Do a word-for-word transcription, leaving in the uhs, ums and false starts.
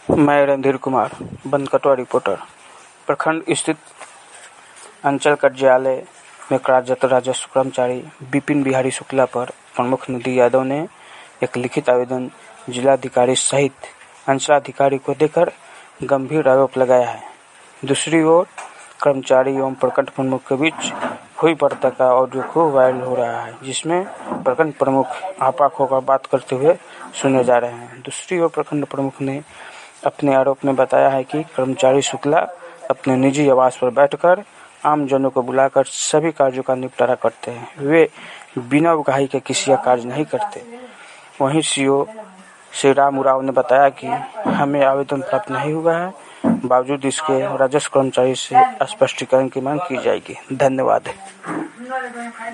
मैं रणधीर कुमार, बनकटवा रिपोर्टर। प्रखंड स्थित अंचल कार्यालय में कार्यरत राजस्व कर्मचारी विपिन बिहारी शुक्ला पर प्रमुख निधि यादव ने एक लिखित आवेदन जिलाधिकारी सहित अंचलाधिकारी को देकर गंभीर आरोप लगाया है। दूसरी ओर कर्मचारी एवं प्रखंड प्रमुख के बीच हुई वार्ता का ऑडियो खूब वायरल हो रहा है, जिसमें प्रखंड प्रमुख आपा खोकर बात करते हुए सुने जा रहे हैं। दूसरी ओर प्रखंड प्रमुख ने अपने आरोप में बताया है कि कर्मचारी शुक्ला अपने निजी आवास पर बैठकर आम जनों को बुलाकर सभी कार्यों का निपटारा करते हैं। वे बिना उगाही के किसी का कार्य नहीं करते। वहीं सीओ श्री राम उराव ने बताया कि हमें आवेदन प्राप्त नहीं हुआ है, बावजूद इसके राजस्व कर्मचारी से स्पष्टीकरण की मांग की जाएगी। धन्यवाद।